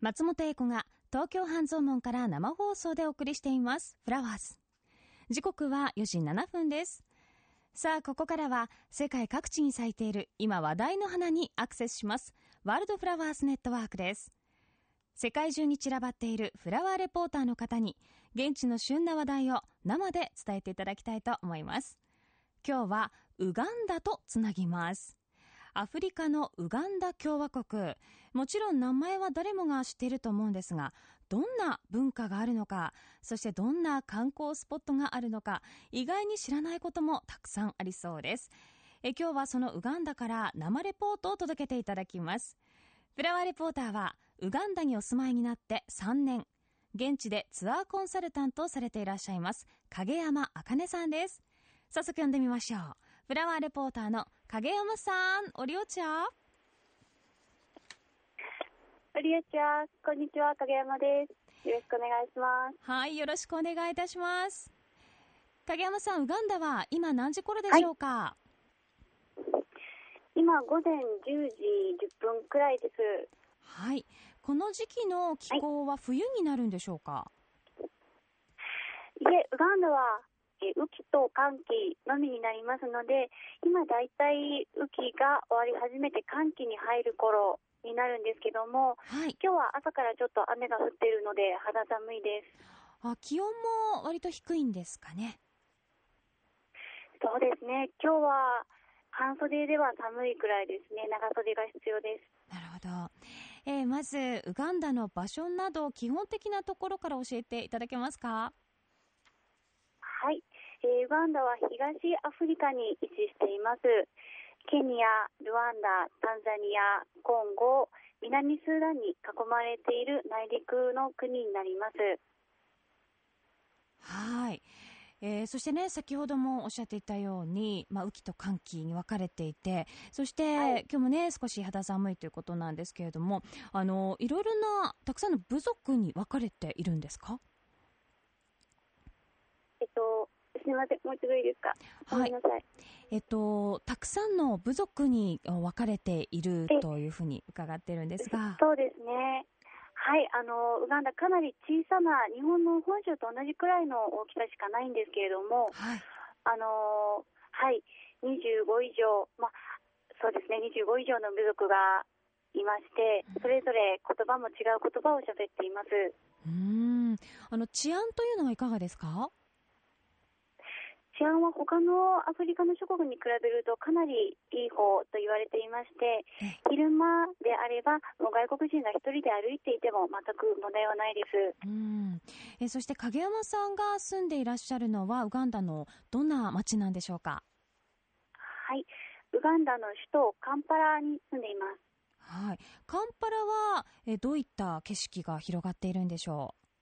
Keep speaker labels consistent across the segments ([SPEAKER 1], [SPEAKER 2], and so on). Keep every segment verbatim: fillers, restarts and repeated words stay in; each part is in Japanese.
[SPEAKER 1] 松本英子が東京半蔵門から生放送でお送りしていますフラワーズ。時刻はよじななふんです。さあここからは世界各地に咲いている今話題の花にアクセスしますワールドフラワーズネットワークです。世界中に散らばっているフラワーレポーターの方に現地の旬な話題を生で伝えていただきたいと思います。今日はウガンダとつなぎます。アフリカのウガンダ共和国、もちろん名前は誰もが知っていると思うんですが、どんな文化があるのか、そしてどんな観光スポットがあるのか、意外に知らないこともたくさんありそうです。え今日はそのウガンダから生レポートを届けていただきます。フラワーレポーターはウガンダにお住まいになってさんねん、現地でツアーコンサルタントをされていらっしゃいます影山茜さんです。早速呼んでみましょう。フラワーレポーターの影山さん、おりおちゃ。
[SPEAKER 2] おりおちゃ、こんにちは、影山です。よろしくお願いします。
[SPEAKER 1] はい、よろしくお願いいたします。影山さん、ウガンダは今何時頃でしょうか？は
[SPEAKER 2] い、今午前じゅうじじゅっぷんくらいです。
[SPEAKER 1] はい、この時期の気候は冬になるんでしょうか？
[SPEAKER 2] はい、いえ、ウガンダは雨季と乾季のみになりますので、今だいたい雨季が終わり始めて乾季に入る頃になるんですけども、はい、今日は朝からちょっと雨が降っているので肌寒いです。
[SPEAKER 1] あ、気温も割と低いんですかね？
[SPEAKER 2] そうですね、今日は半袖では寒いくらいですね。長袖が必要です。
[SPEAKER 1] なるほど。えー、まずウガンダの場所など基本的なところから教えていただけますか？
[SPEAKER 2] はい、えー、ウガンダは東アフリカに位置しています。ケニア、ルワンダ、タンザニア、コンゴ、南スーダンに囲まれている内陸の国になります。
[SPEAKER 1] はい、えー、そしてね、先ほどもおっしゃっていたように、まあ、雨季と乾季に分かれていて、そして、はい、今日もね少し肌寒いということなんですけれども、あのいろいろなたくさんの部族に分かれているんですか？
[SPEAKER 2] えっとすみません、もう一度いいですか？ごめんなさい。はい、
[SPEAKER 1] えっと、たくさんの部族に分かれているというふうに伺っているんですが。
[SPEAKER 2] そうですね、はい、あのウガンダかなり小さな日本の本州と同じくらいの大きさしかないんですけれども、はい、あのはいにじゅうご以上、まあそうですね、にじゅうご以上の部族がいまして、それぞれ言葉も違う言葉を喋っています。
[SPEAKER 1] うーん、あの治安というのはいかがですか？
[SPEAKER 2] 治安は他のアフリカの諸国に比べるとかなりいい方と言われていまして、昼間であればもう外国人が一人で歩いていても全く問題はないです。
[SPEAKER 1] うん、えそして影山さんが住んでいらっしゃるのはウガンダのどんな町なんでしょうか？
[SPEAKER 2] はい、ウガンダの首都カンパラに住んでいます。
[SPEAKER 1] はい、カンパラはえどういった景色が広がっているんでしょう？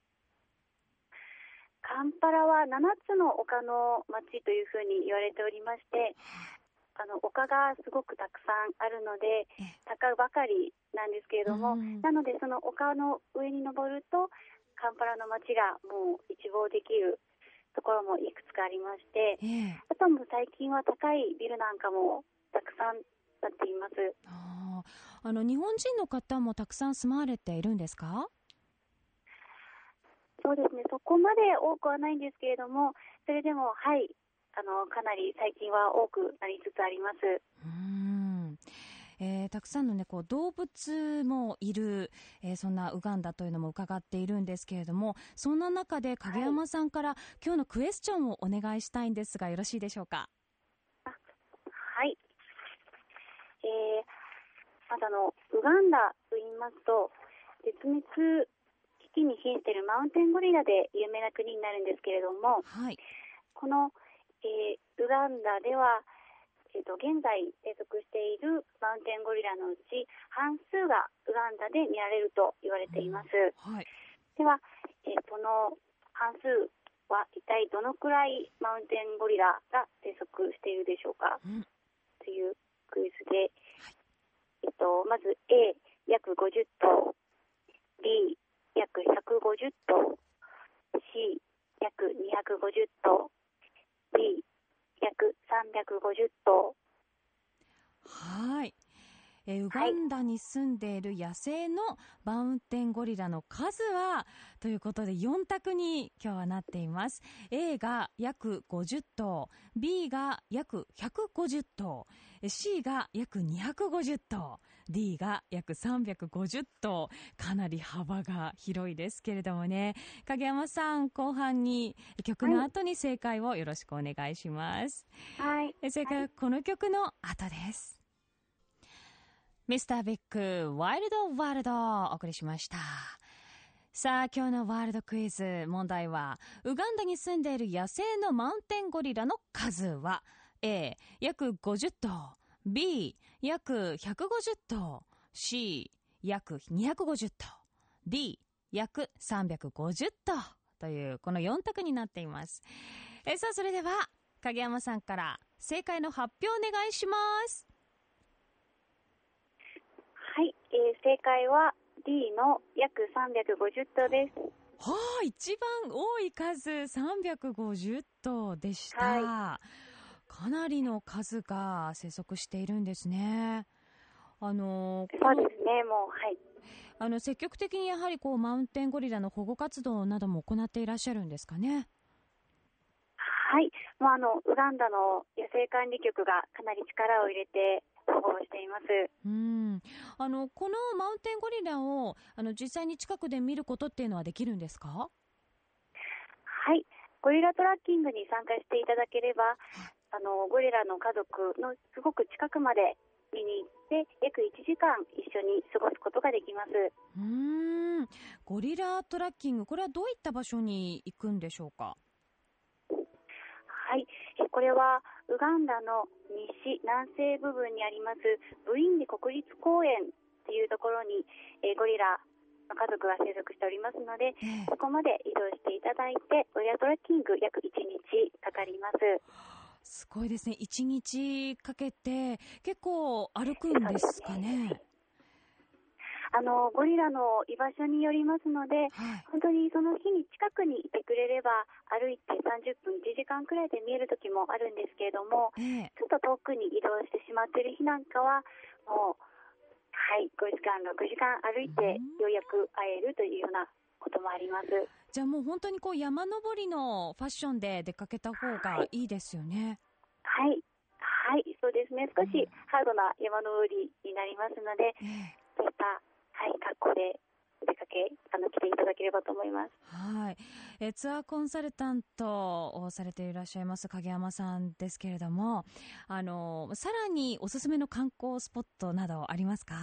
[SPEAKER 2] カンパラはななつの丘の町というふうに言われておりまして、あの丘がすごくたくさんあるので高ばかりなんですけれども、なのでその丘の上に登るとカンパラの町がもう一望できるところもいくつかありまして、あとも最近は高いビルなんかもたくさん建っています。
[SPEAKER 1] ああの日本人の方もたくさん住まわれているんですか？
[SPEAKER 2] そうですね、そこまで多くはないんですけれども、それでもはいあのかなり最近は多くなりつつあります。
[SPEAKER 1] うーん、えー、たくさんの、ね、こう動物もいる、えー、そんなウガンダというのも伺っているんですけれども、そんな中で影山さんから、はい、今日のクエスチョンをお願いしたいんですがよろしいでしょうか？
[SPEAKER 2] あはい、えー、まずあのウガンダと言いますと絶滅危機に瀕しているマウンテンゴリラで有名な国になるんですけれども、はい、この、えー、ウガンダでは、えーと、現在生息しているマウンテンゴリラのうち半数がウガンダで見られると言われています。うんはい、では、えー、この半数は一体どのくらいマウンテンゴリラが生息しているでしょうか、うん、というクイズで、はい、えーと、まず A 約ごじゅっとう、 B 約ひゃくごじゅっとう、 C 約にひゃくごじゅっとう、 D 約さんびゃくごじゅっとう。
[SPEAKER 1] はい、 えーウガンダに住んでいる野生のマウンテンゴリラの数はということでよん択に今日はなっています。 A が約ごじゅっ頭、 B が約ひゃくごじゅっ頭、 C が約にひゃくごじゅっ頭、 D が約さんびゃくごじゅっ頭。かなり幅が広いですけれどもね。影山さん、後半に曲の後に正解をよろしくお願いします。
[SPEAKER 2] はい。
[SPEAKER 1] 正解はこの曲の後です。ミスタービッグワイルドワールドをお送りしました。さあ、今日のワールドクイズ問題は、ウガンダに住んでいる野生のマウンテンゴリラの数は A 約ごじゅっ頭、 B 約ひゃくごじゅっ頭、 C 約にひゃくごじゅっ頭、 D 約さんびゃくごじゅっ頭というこのよん択になっています。えさあ、それでは影山さんから正解の発表お願いします。
[SPEAKER 2] はい、えー正解は D の約さんびゃくごじゅっ頭です。
[SPEAKER 1] はあ、一番多い数さんびゃくごじゅっ頭でした、
[SPEAKER 2] は
[SPEAKER 1] かなりの数が生息しているんですね。あのこの
[SPEAKER 2] そうですね、もう、はい。
[SPEAKER 1] あの積極的にやはりこうマウンテンゴリラの保護活動なども行っていらっしゃるんですかね。
[SPEAKER 2] はい、もうあの、ウガンダの野生管理局がかなり力を入れて保護をしています。
[SPEAKER 1] うんあのこのマウンテンゴリラをあの実際に近くで見ることっていうのはできるんですか？
[SPEAKER 2] はい、ゴリラトラッキングに参加していただければ、あのゴリラの家族のすごく近くまで見に行って約いちじかん一緒に過ごすことができます。
[SPEAKER 1] うーんゴリラトラッキング、これはどういった場所に行くんでしょうか？
[SPEAKER 2] はい、えこれはウガンダの西南西部分にありますブインディ国立公園というところに、えゴリラの家族が生息しておりますので、
[SPEAKER 1] ええ
[SPEAKER 2] そこまで移動していただいてゴリラトラッキング約いちにちかかります。
[SPEAKER 1] すごいですね。一日かけて結構歩くんですかね。
[SPEAKER 2] あのゴリラの居場所によりますので、
[SPEAKER 1] はい。
[SPEAKER 2] 本当にその日に近くにいてくれれば歩いてさんじゅっぷんいちじかんくらいで見える時もあるんですけれども、
[SPEAKER 1] ええ
[SPEAKER 2] ちょっと遠くに移動してしまっている日なんかはもう、はい、ごじかんろくじかん歩いてようやく会えるというようなこともあります。
[SPEAKER 1] じゃあもう本当にこう山登りのファッションで出かけた方がいいですよね。
[SPEAKER 2] はい、はい、そうですね、少しハードな山登りになりますので、
[SPEAKER 1] ええ
[SPEAKER 2] そういった、はい、格好でお出かけあの来ていただければと思います。
[SPEAKER 1] はい、えツアーコンサルタントをされていらっしゃいます影山さんですけれども、あのさらにおすすめの観光スポットなどありますか？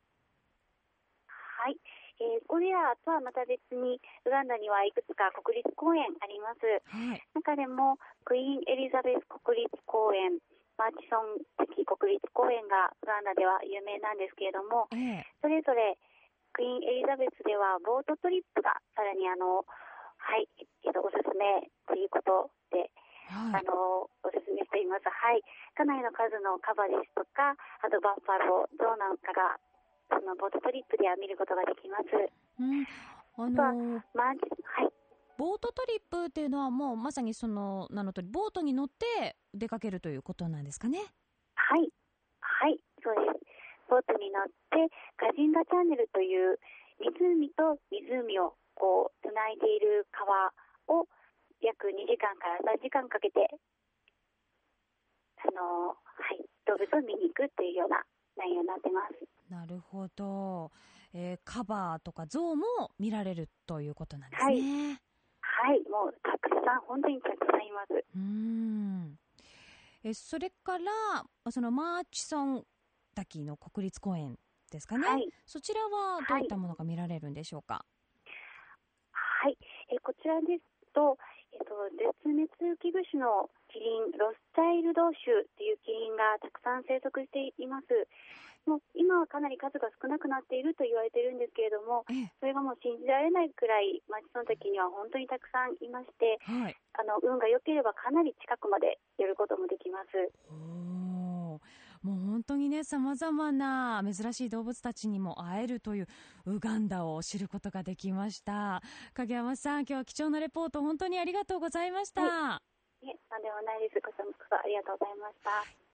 [SPEAKER 2] はい、えーゴリラとはまた別にウガンダにはいくつか国立公園あります。
[SPEAKER 1] はい。
[SPEAKER 2] 中でもクイーンエリザベス国立公園、マーチソン的国立公園がウガンダでは有名なんですけれども、
[SPEAKER 1] ええ
[SPEAKER 2] それぞれクイーンエリザベスではボートトリップがさらにあの、はい、えっと、おすすめということで、
[SPEAKER 1] はい。
[SPEAKER 2] あのおすすめしています。はい、かなりの数のカバですとか、あとバッファロー、ゾウなんかがそのボートトリップでは見ることができます。
[SPEAKER 1] うん、あ
[SPEAKER 2] あとは
[SPEAKER 1] の
[SPEAKER 2] マーチ、はい、
[SPEAKER 1] ボートトリップっていうのはもうまさにその名の通りボートに乗って出かけるということなんですかね。
[SPEAKER 2] はい、はい、そうです。ボートに乗ってカジンガチャンネルという湖と湖をこうつないでいる川を約にじかんからさんじかんかけて、あの、はい、動物を見に行くというような内容になってます。
[SPEAKER 1] なるほど、えーカバーとか象も見られるということなんです
[SPEAKER 2] はい、
[SPEAKER 1] ね。
[SPEAKER 2] はい、もうたくさん、本当にたくさんいます。
[SPEAKER 1] うーんえそれからそのマーチソン滝の国立公園ですかね、
[SPEAKER 2] はい、
[SPEAKER 1] そちらはどういったものが見られるんでしょうか？
[SPEAKER 2] はい、えこちらですと、えっと、絶滅危惧種のキリン、ロスチャイルド種というキリンがたくさん生息しています。もう今はかなり数が少なくなっていると言われているんですけれども、
[SPEAKER 1] ええ
[SPEAKER 2] それがもう信じられないくらいマーチソン滝には本当にたくさんいまして、
[SPEAKER 1] はい。
[SPEAKER 2] あの運が良ければかなり近くまで寄ることもできます。
[SPEAKER 1] おーもう本当にね、様々な珍しい動物たちにも会えるというウガンダを知ることができました。影山さん、今日は貴重なレポート本当にありがとうございました。
[SPEAKER 2] はい、いえ、なんでもないです。こちらこそありがとうございました。